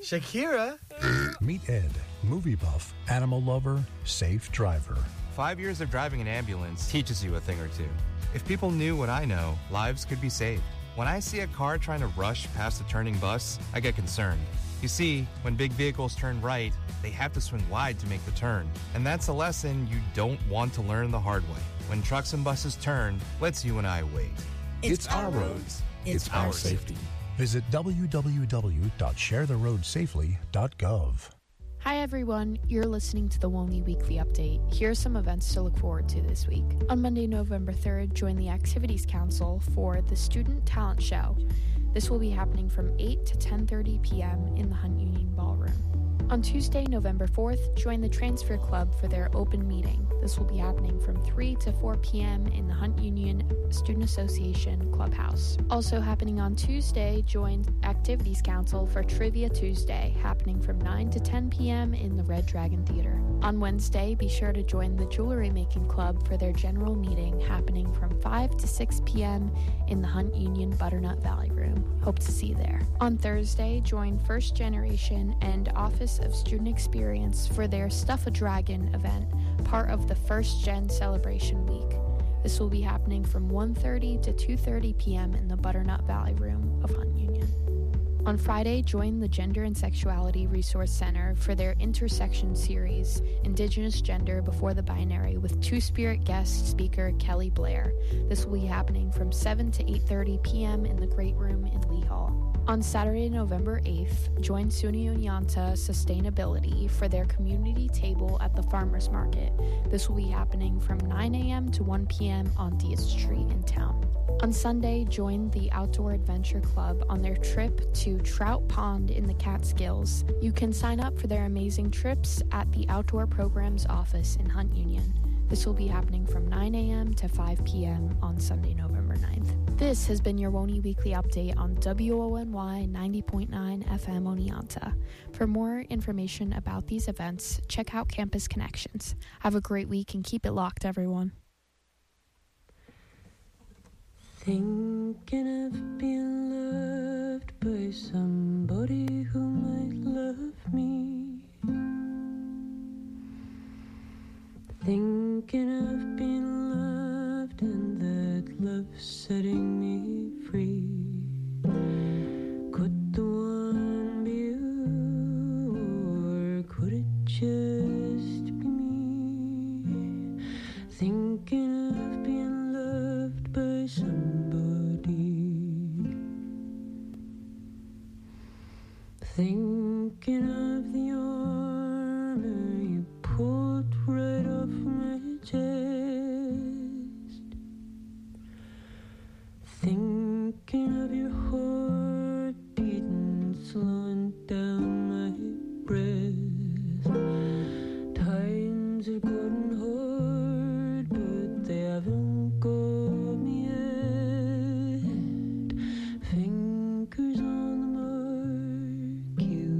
Shakira? Meet Ed, movie buff, animal lover, safe driver. 5 years of driving an ambulance teaches you a thing or two. If people knew what I know, lives could be saved. When I see a car trying to rush past a turning bus, I get concerned. You see, when big vehicles turn right, they have to swing wide to make the turn. And that's a lesson you don't want to learn the hard way. When trucks and buses turn, let's you and I wait. It's our roads. It's our safety. Visit www.sharetheroadsafely.gov. Hi everyone, you're listening to the WONI Weekly Update. Here are some events to look forward to this week. On Monday, November 3rd, join the Activities Council for the Student Talent Show. This will be happening from 8 to 10:30 p.m. in the Hunt Union Ballroom. On Tuesday, November 4th, join the Transfer Club for their open meeting. This will be happening from 3 to 4 p.m. in the Hunt Union Student Association Clubhouse. Also happening on Tuesday, join Activities Council for Trivia Tuesday, happening from 9 to 10 p.m. in the Red Dragon Theater. On Wednesday, be sure to join the Jewelry Making Club for their general meeting, happening from 5 to 6 p.m. in the Hunt Union Butternut Valley Room. Hope to see you there. On Thursday, join First Generation and Office of Student Experience for their Stuff a Dragon event, part of the First Gen Celebration Week. This will be happening from 1:30 to 2:30 p.m. in the Butternut Valley Room of Hunt Union. On Friday, join the Gender and Sexuality Resource Center for their Intersection series, Indigenous Gender Before the Binary, with Two-Spirit guest speaker Kelly Blair. This will be happening from 7 to 8:30 p.m. in the Great Room in Lee Hall. On Saturday, November 8th, join SUNY Oneonta Sustainability for their community table at the Farmers Market. This will be happening from 9 a.m. to 1 p.m. on Diaz Street in town. On Sunday, join the Outdoor Adventure Club on their trip to Trout Pond in the Catskills. You can sign up for their amazing trips at the Outdoor Programs office in Hunt Union. This will be happening from 9 a.m. to 5 p.m. on Sunday, November 9th. This has been your WONI Weekly Update on WONY 90.9 FM Oneonta. For more information about these events, check out Campus Connections. Have a great week and keep it locked, everyone. Thinking of being loved by somebody who might love me. Thinking of being loved and that love setting me free. Could the one be you, or could it just be me? Thinking of being loved by somebody. Thinking of the armor you pulled right off my chest. Thinking of your heart beating, slowing down my breath. Times are getting hard, but they haven't got me yet. Fingers on the mark you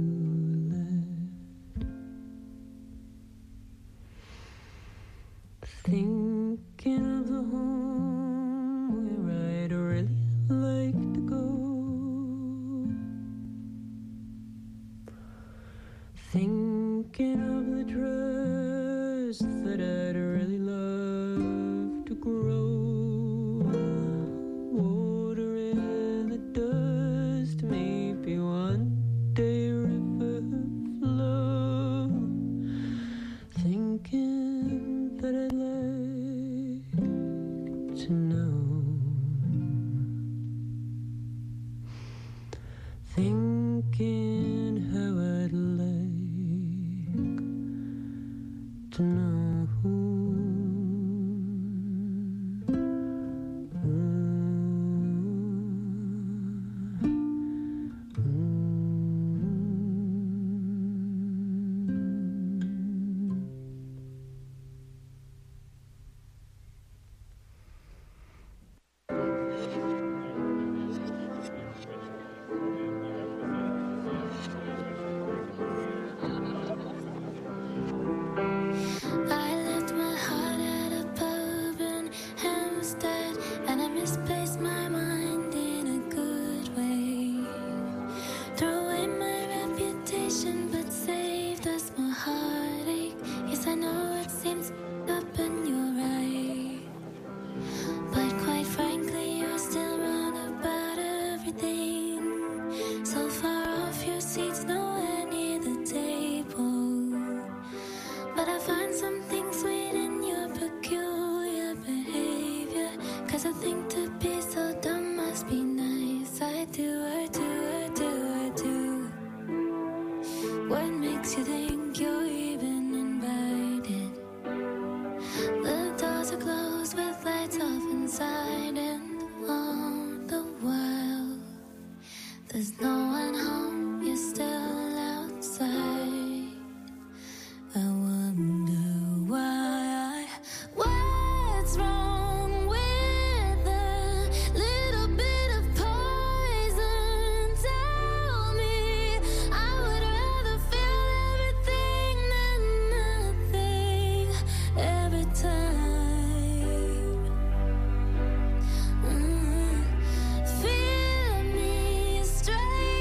left. Thinking of the home where I'd really like to go. Thinking of the trust that I'd really love to grow. Water in the dust, maybe one day river flow. Thinking that I'd like to know. Thinking how I'd like to know. 'cause I think to be so dumb must be nice. I do. What makes you think you're even invited? The doors are closed with lights off inside, and all the while there's no one home, you're still outside. I wonder why. What's wrong with a little bit of poison? Tell me. I would rather feel everything than nothing every time. Feel me straight.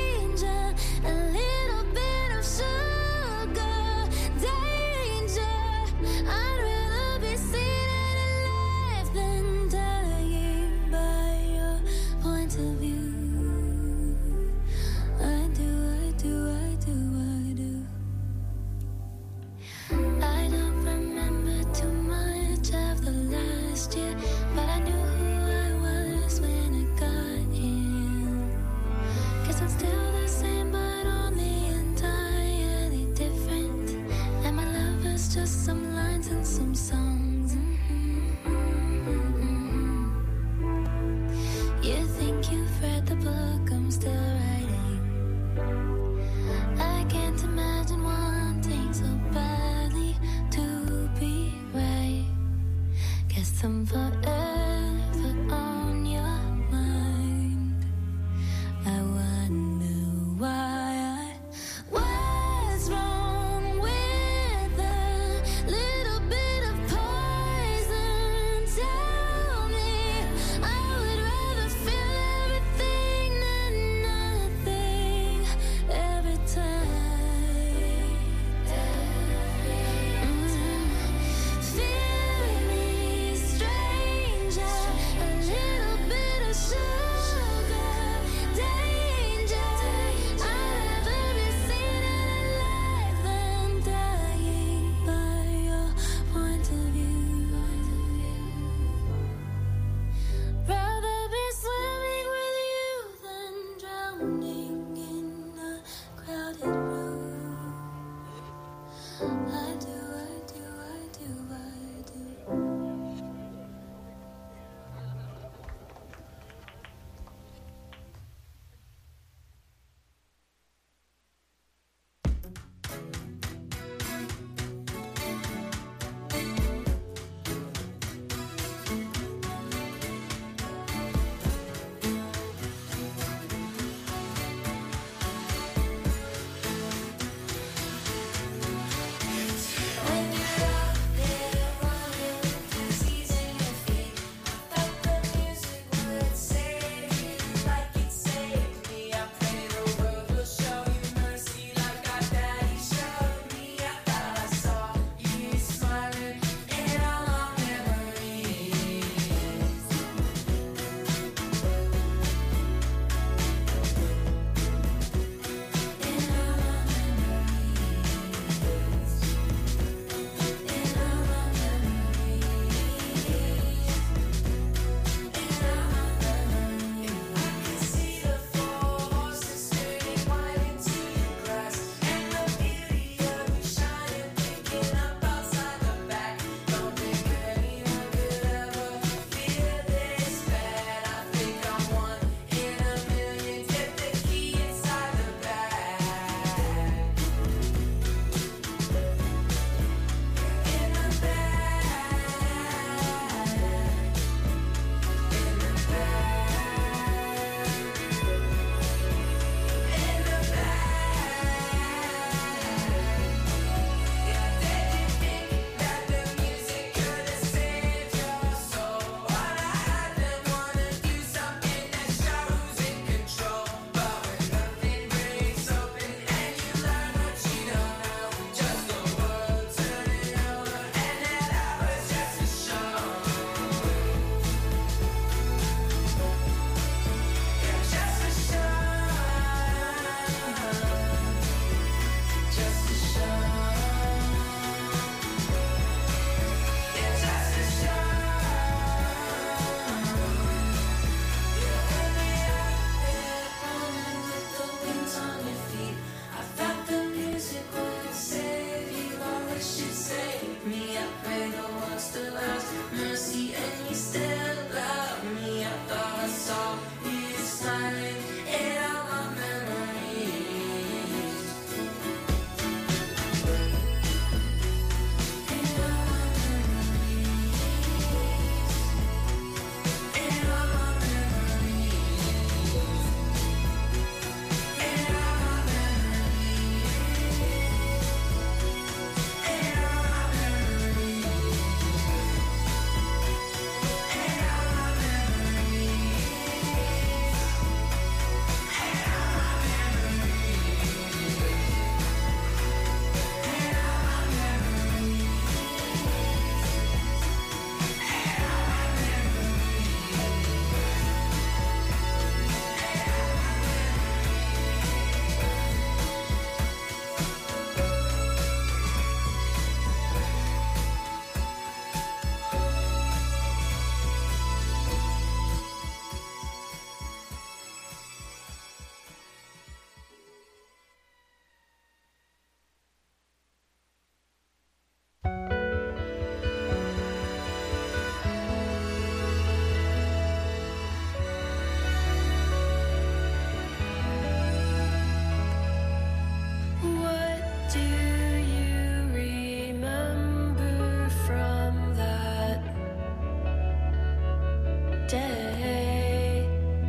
day.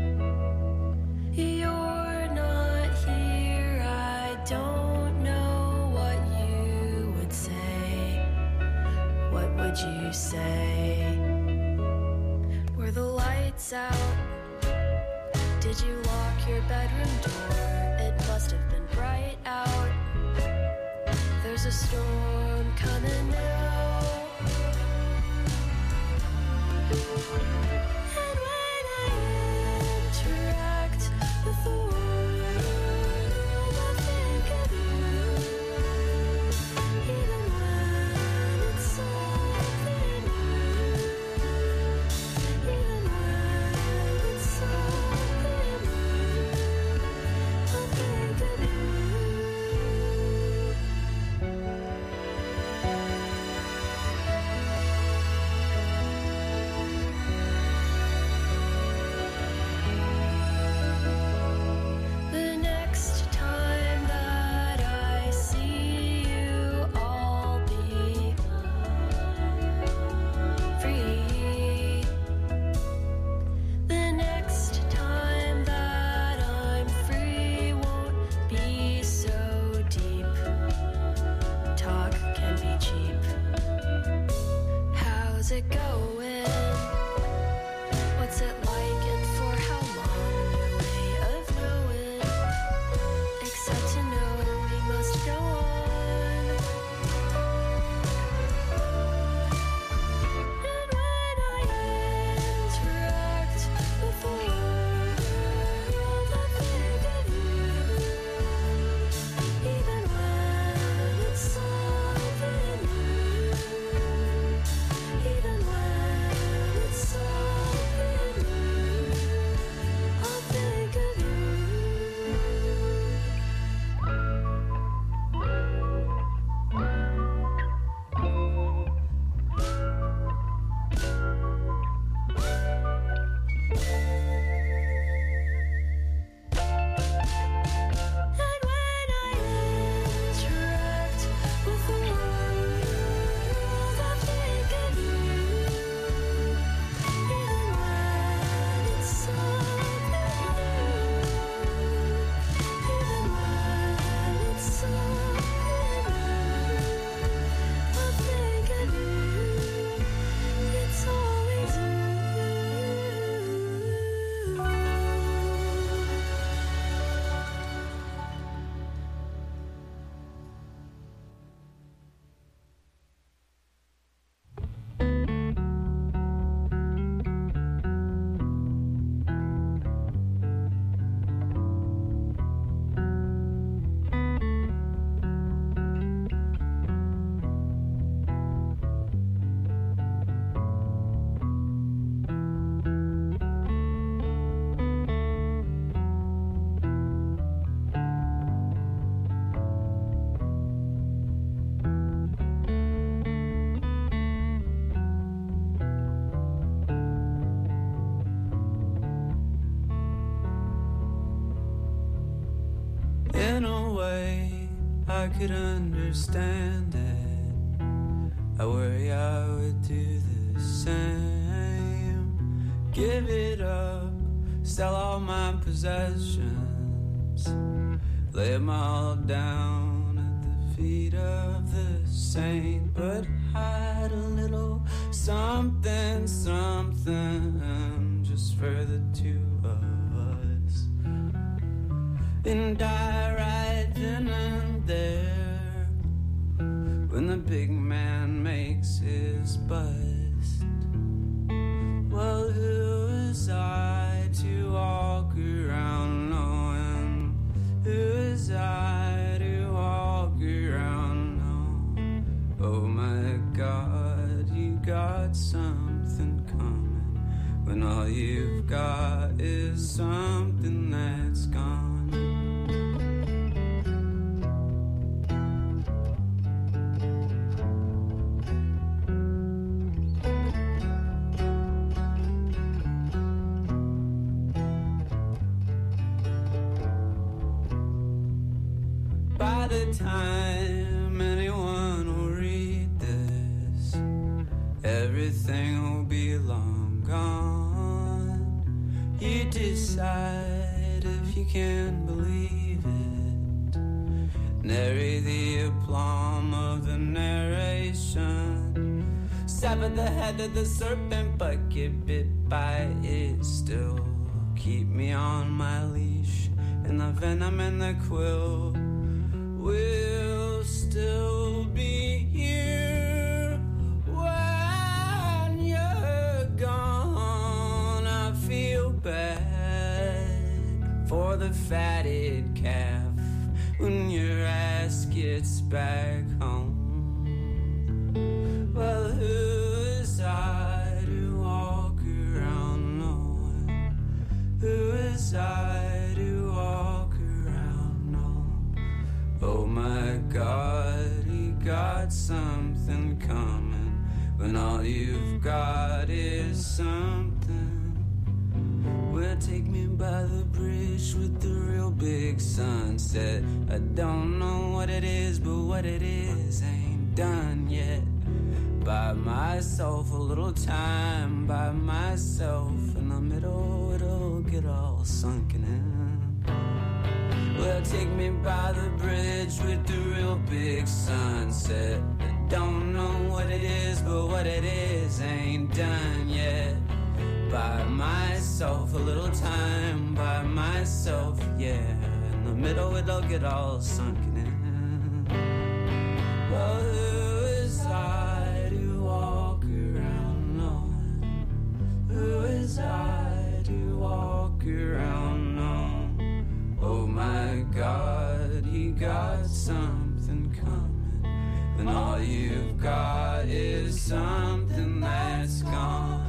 You're not here, I don't know what you would say. What would you say? Were the lights out? Did you lock your bedroom door? It must have been bright out. There's a storm coming now. And when I interact with the world, I think of you. Even when it's something new. Even when it's something new, I think of you. The next time that I see you, I'll be free. The next time that I'm free won't be so deep. Talk can be cheap. How's it going? What's it like and for how long? No way of knowing, except to know we must go on. And when I interact with the world, I think of you. Even when it's something new. Even when it's something new, I'll think of you. And when I interact with the world, I think of you. Even when it's something new. Even when it's something new, I think of you. It's always you. In a way, I could understand it. I worry I would do the same. Give it up, sell all my possessions, lay them all down at the feet of the saint. But hide a little something, something, just for the two of us. And die right then and there, when the big man makes his bust. Well, who is I to walk around knowing? Who is I to walk around knowing? Oh my God, you got something coming, when all you've got is something that's gone. By the time anyone will read this, everything will be long gone. side if you can believe it. Nary the aplomb of the narration. Sever the head of the serpent, but get bit by it still. Keep me on my leash, and the venom and the quill will still be here when you're gone. I feel bad for the fatted calf when your ass gets back home. Well, who is I to walk around knowing? Who is I to walk around knowing? Oh my God, you got something coming when all you've got is something. Well, take me by the bridge with the real big sunset. I don't know what it is, but what it is ain't done yet. By myself, a little time by myself. In the middle, it'll get all sunken in. Well, take me by the bridge with the real big sunset. I don't know what it is, but what it is ain't done yet. By myself, a little time by myself, yeah. In the middle, it'll get all sunken in. Well, who is I to walk around knowing? Who is I to walk around knowing? Oh my God, you got something coming, and all you've got is something that's gone.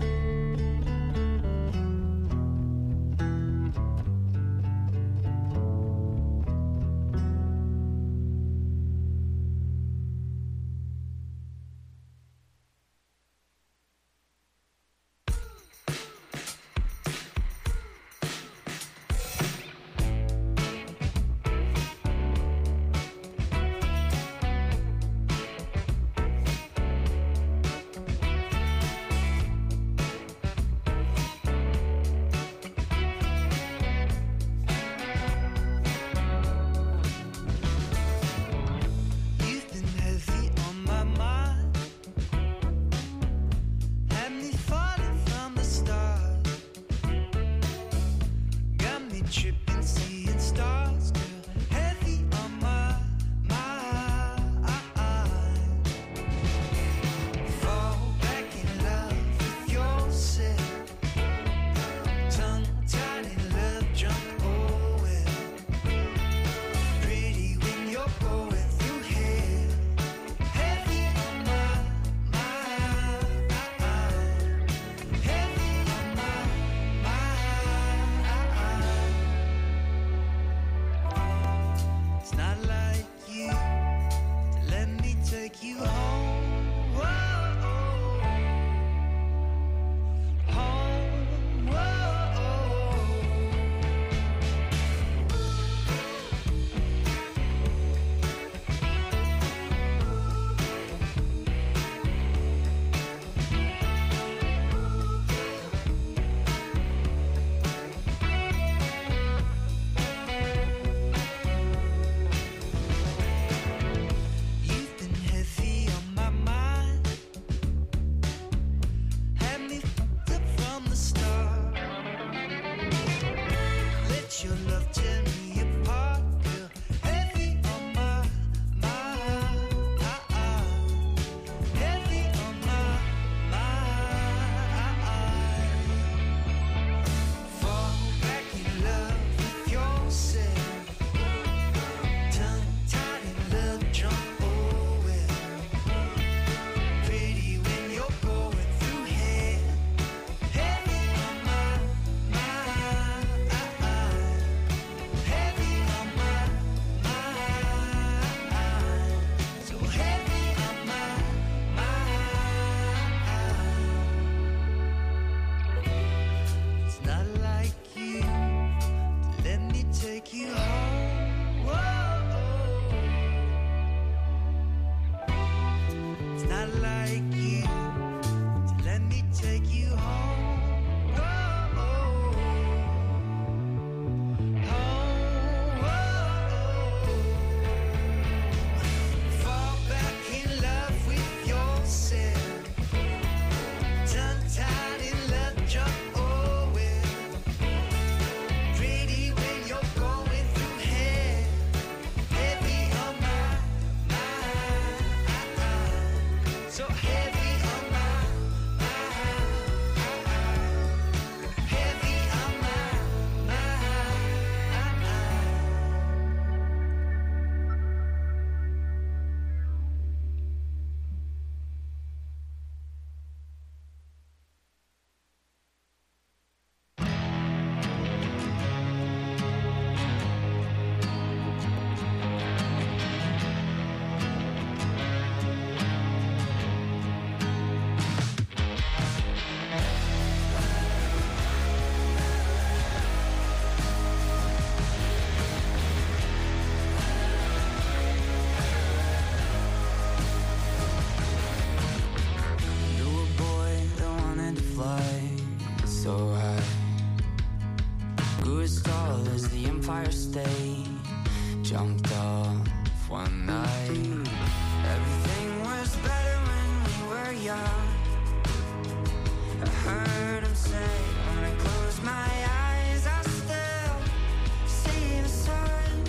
So I grew as tall as the Empire State, jumped off one night. Everything was better when we were young. I heard him say, when I close my eyes, I still see the sun.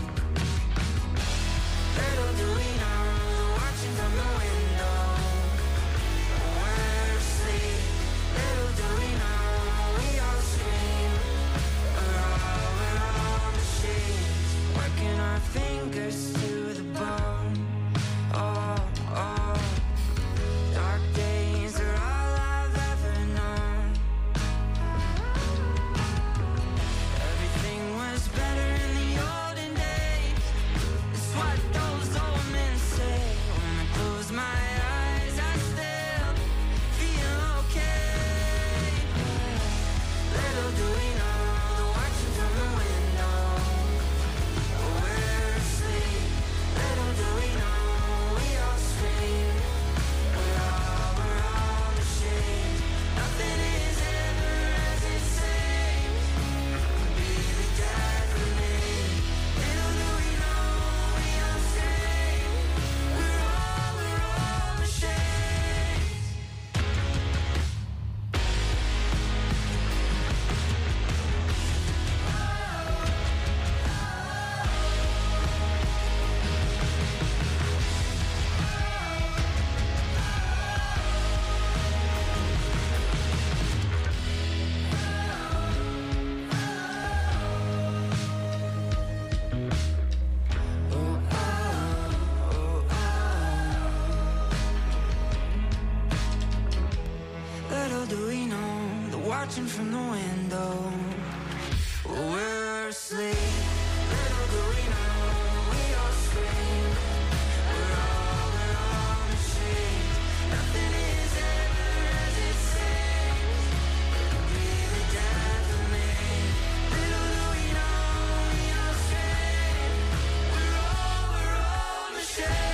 Little do we know, watching from the window, we're asleep. Little do we know, we all scream. We're all machines, working our fingers to the bone. Oh, oh, dark days are all I've ever known. Everything was better in the olden days. It's what those old men say. When I close my eyes, I still feel okay. Little do we know, they're watching from the window, we're asleep. Little do we know, we all scream. We're all machines. Nothing is ever as it seems. Be the death of me. Little do we know, we all scream. We're all machines. Little do we know, they're watching from the window, we're asleep. Little do we know, we all scream. We're all machines. Nothing is ever as it seems. Be the death of me. Little do we know, we all scream. We're all machines.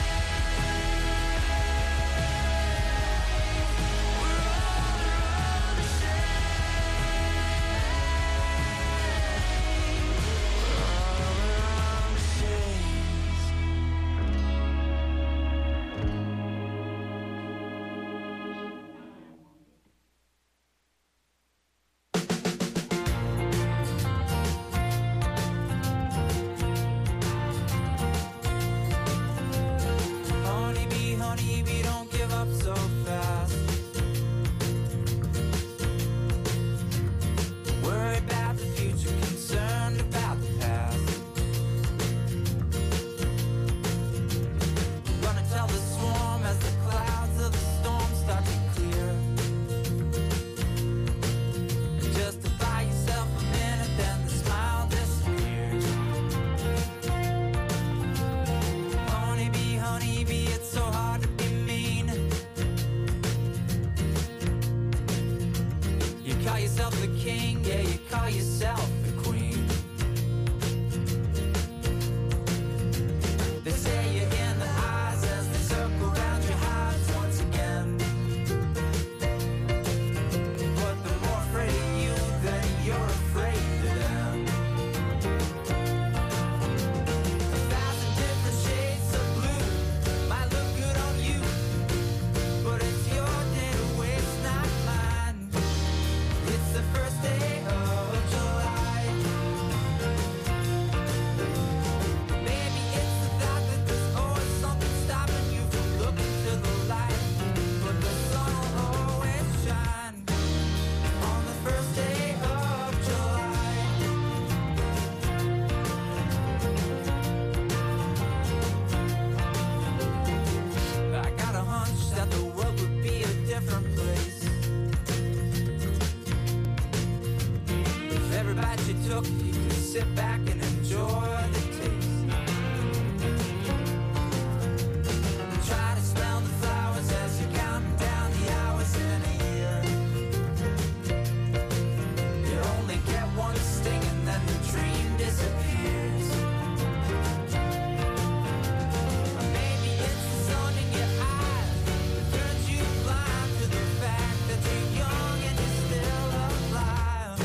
Honeybee, don't give up so fast. Worry about the future, concerned about the past. Gonna tell the swarm as the clouds of the storm start to clear. Justify yourself a minute, then the smile disappears. Honeybee, it's so hard to be mean. You call yourself the king, yeah, you call yourself the queen. They say you're in the eyes as they circle round your hives once again. But they're more afraid of you than you're afraid of them. 1,000 different shades of blue might look good on you, but it's your day to waste, not mine. It's the first day of July. Maybe it's the thought that there's always something stopping you from looking to the light, but the sun will always shine on the first day of July. I got a hunch that the world would be a different place if every bite you took, you could sit back and enjoy the taste. And try to smell the flowers as you're counting down the hours in a year. You only get one sting and then the dream disappears. Maybe it's the sun in your eyes that turns you blind to the fact that you're young and you're still alive.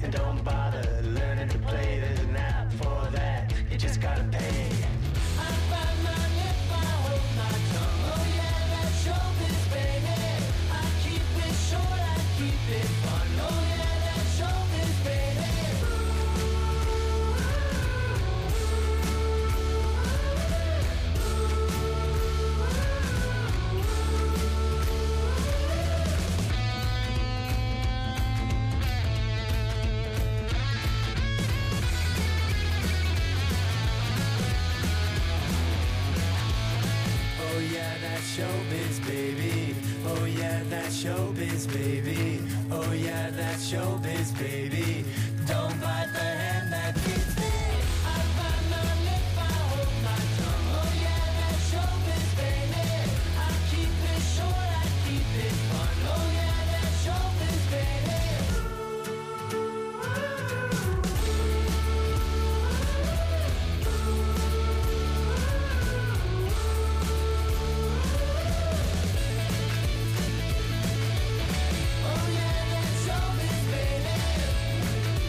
And don't bother learning to play, there's an app for that, you just gotta pay. I bite my lip, I hold my tongue, oh yeah, that's showbiz, baby. I keep it short, I keep it fun, oh yeah, that's showbiz, baby. Oh yeah, that's showbiz, baby. Oh yeah, that's showbiz, baby. Oh yeah, that's showbiz, baby. Don't bite the hand that feeds me. I bite my lip, I hold my tongue. Oh yeah, that's showbiz, baby. I keep it short, I keep it fun. Oh yeah, that's showbiz, baby. Oh yeah, that's showbiz, baby.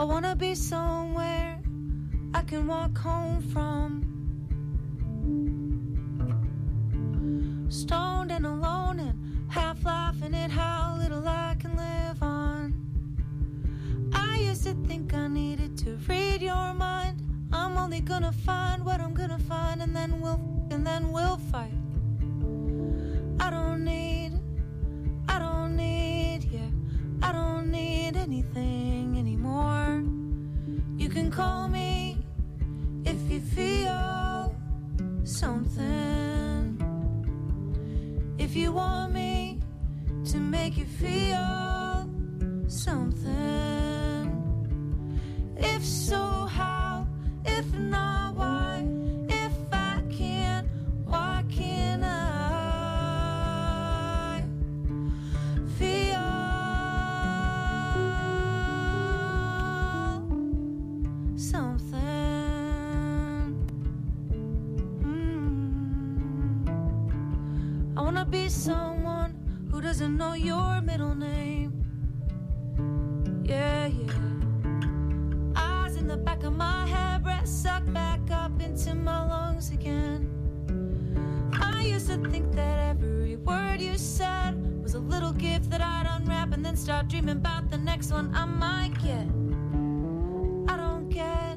I wanna be somewhere I can walk home from. Stoned and alone and half laughing at how little I can live on. I used to think I needed to read your mind. I'm only gonna find what I'm gonna find, and then we'll fight. I don't need anything anymore. You can call me if you feel something. If you want me to make you feel something. If so, how? If not, why? If I can't, why can't I feel something? I wanna be someone who doesn't know your middle name. Yeah, yeah. Eyes in the back of my head, breath sucked back up into my lungs again. I used to think that every word you said was a little gift that I'd unwrap and then start dreaming about the next one I might get. I don't get,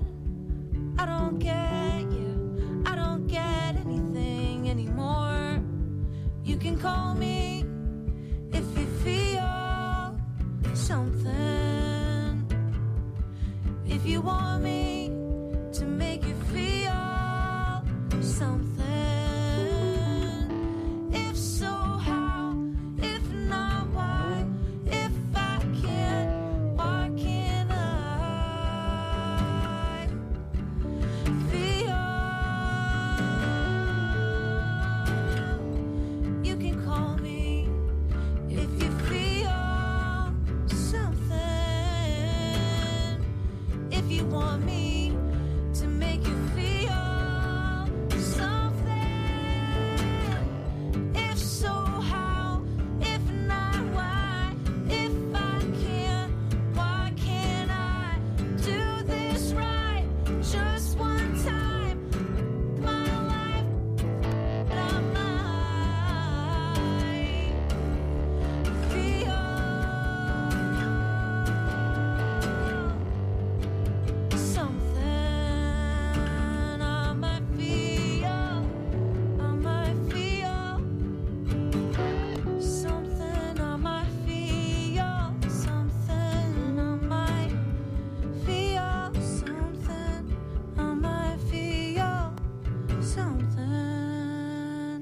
yeah, I don't get anything anymore. You can call me if you feel something. If you want me to make you feel something. If so, how? If not, why? If I can't, why can't I feel? You can call me if you feel something. If you want me to make you feel something. If so, how? If not, why? If I can't, why can't I do this right? Just one time, my life, but I might feel something. I might feel something. I might feel something. I might feel something. I might feel something.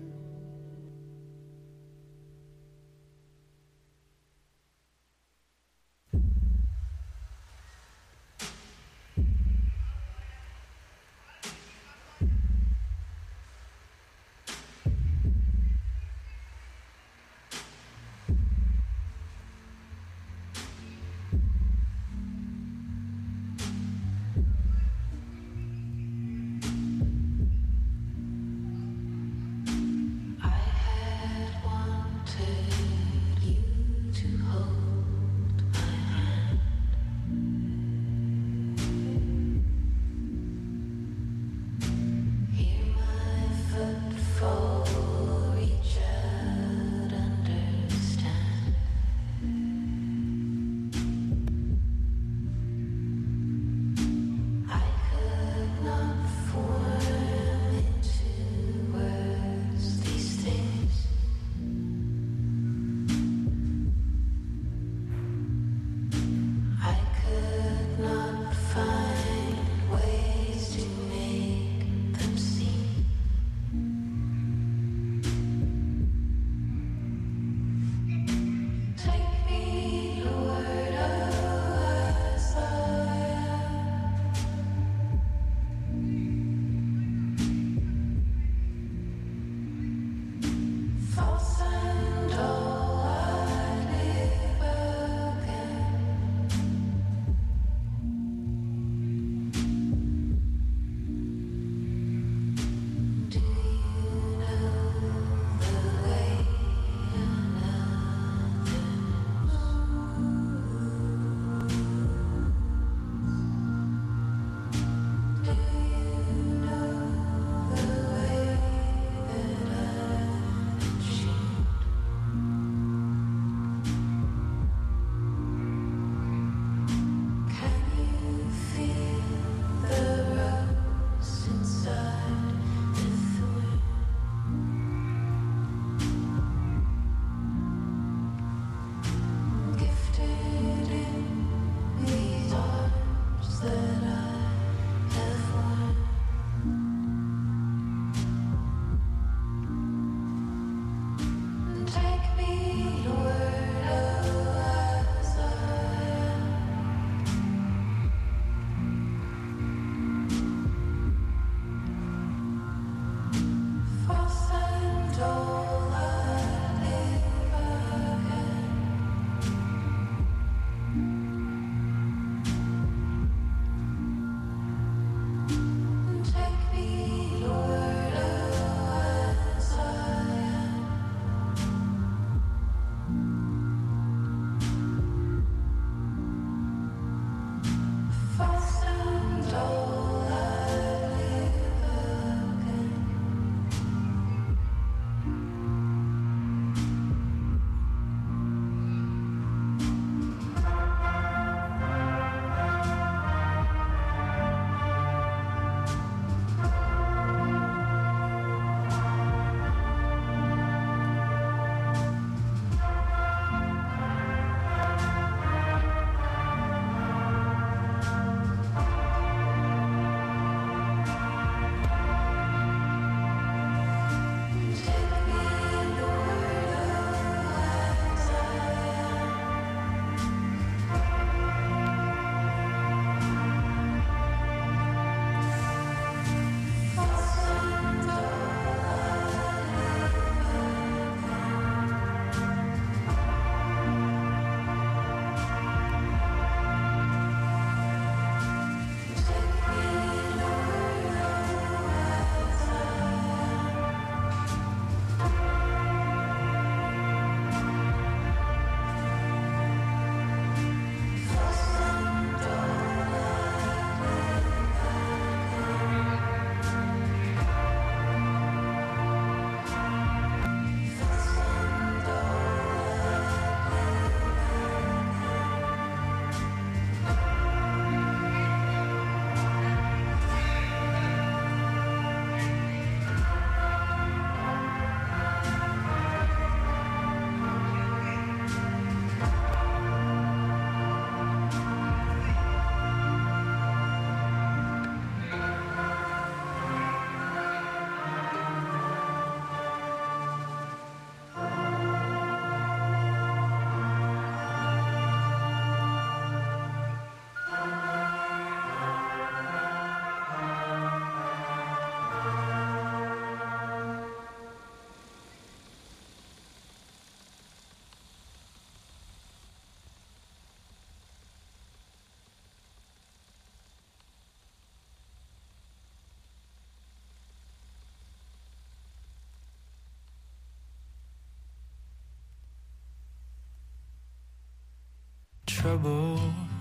trouble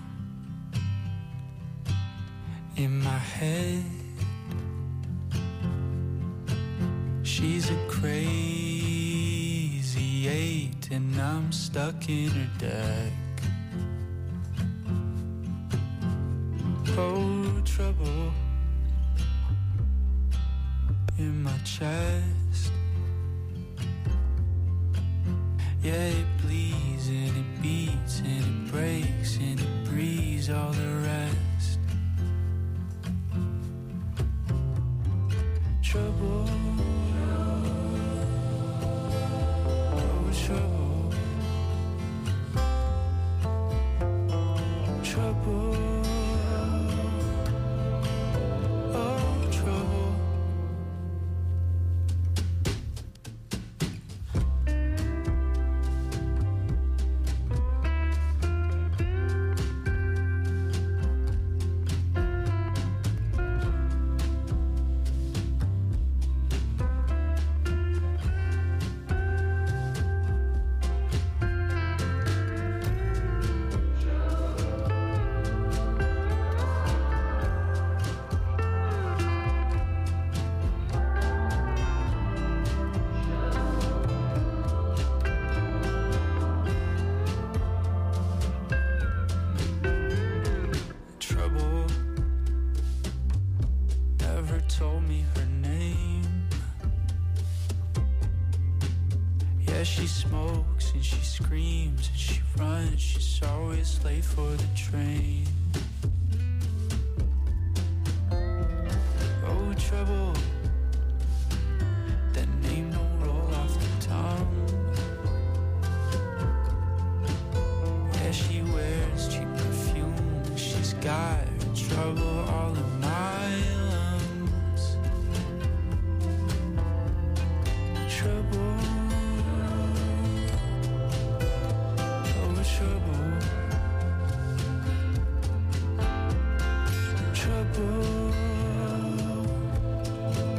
in my head. She's a crazy eight and I'm stuck in her deck. Oh, trouble in my chest. Yeah, it bleeds and it beats and it breaks and it breathes all the rest. Trouble, oh trouble, trouble, oh trouble. She smokes and she screams and she runs. She's always late for the train. Oh, trouble, that name don't roll off the tongue. Yeah, she wears cheap perfume. She's got trouble all in my lungs. Trouble, trouble,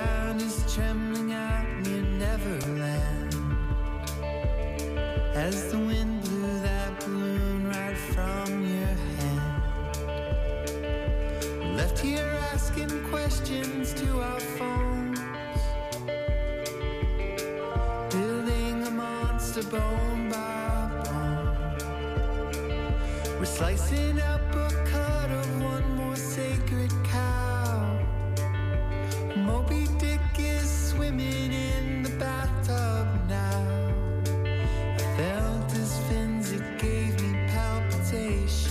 ground is trembling out near Neverland as the wind blew that balloon right from your hand. We're left here asking questions to our phones, building a monster bone by bone. We're slicing up a cut of one more sacred cow. Moby Dick is swimming in the bathtub now. I felt his fins, it gave me palpitations.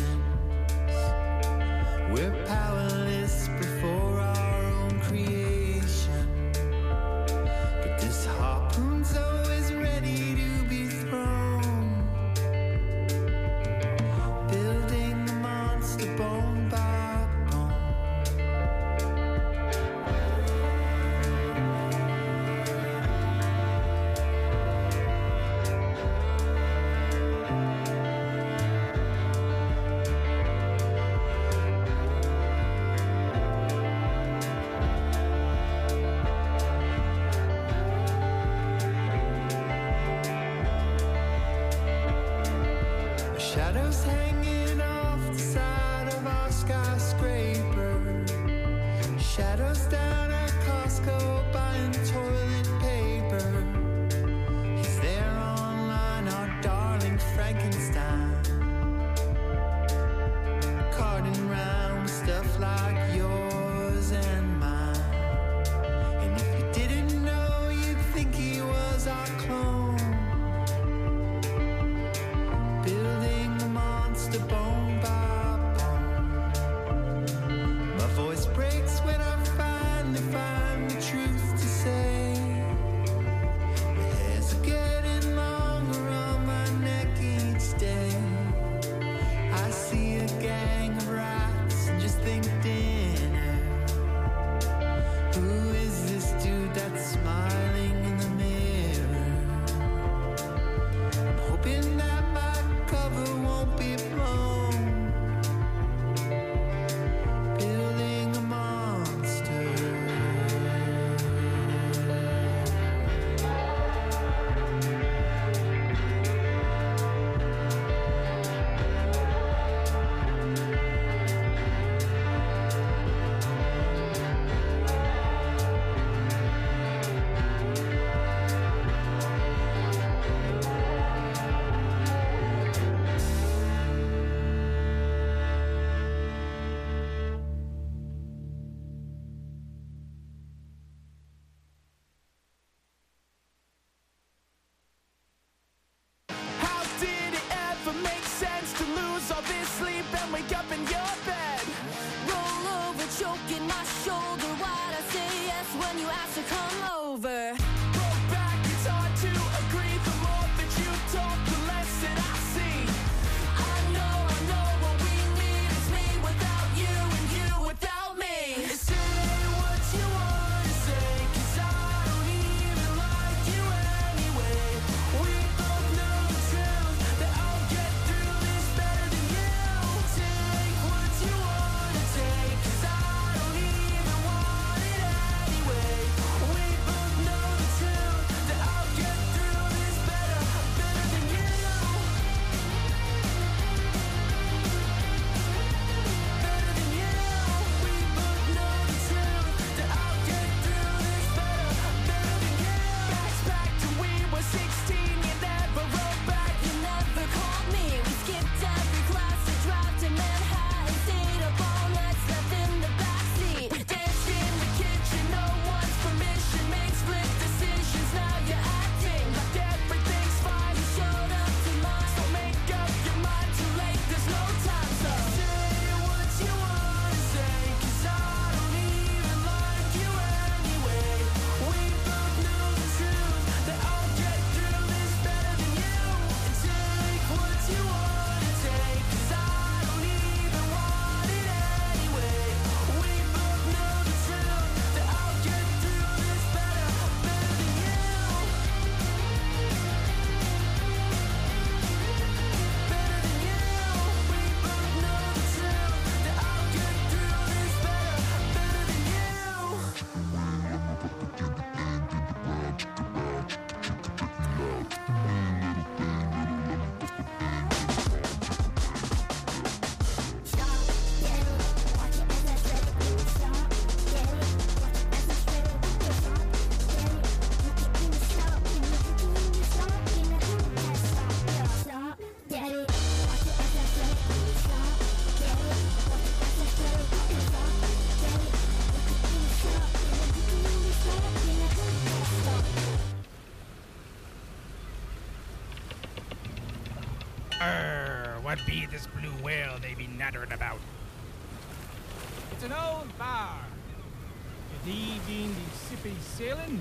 We're powerless before our own creation, but this harpoon's always ready to be thrown, building a monster bone by bone. Shadows hanging off the side of our skyscraper. Shadows down at Costco buying toilet paper. He's there online, our darling Frankenstein, carting round with stuff like yours and mine. And if you didn't know, you'd think he was our clone, building a monster bone by bone. My voice breaks when I finally find the truth to say. The hairs are getting longer on my neck each day. I see a gang of rats and just think dinner. Who is this dude that's smiling in the mirror? I'm hoping that my cover won't be blown, building a monster. How did it ever make sense to lose all this sleep and wake up in your bed? Roll over, choking my shoulder. Why'd I say yes when you asked to come over? Roll back, it's hard to agree. The more that you talk, the less that I see. I know what we need is me without you and you without me. Say what you wanna say, 'cause I don't even like you anyway. We both know the truth, that I'll get through this better than you. Take what you wanna take, 'cause I don't even want it anyway. We both know the What be this blue whale they be nattering about? It's an old bar. Could he been the sippy sailing?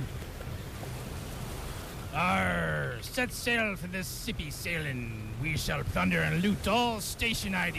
Set sail for this sippy sailing. We shall plunder and loot all station IDs.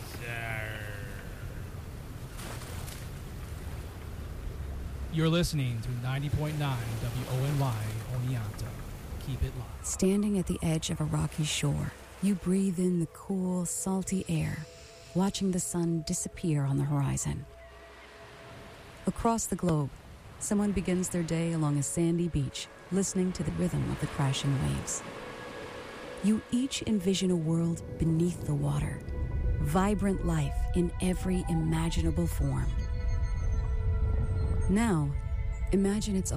You're listening to 90.9 WONY Oneonta. Keep it locked. Standing at the edge of a rocky shore, you breathe in the cool, salty air, watching the sun disappear on the horizon. Across the globe, someone begins their day along a sandy beach, listening to the rhythm of the crashing waves. You each envision a world beneath the water, vibrant life in every imaginable form. Now, imagine it's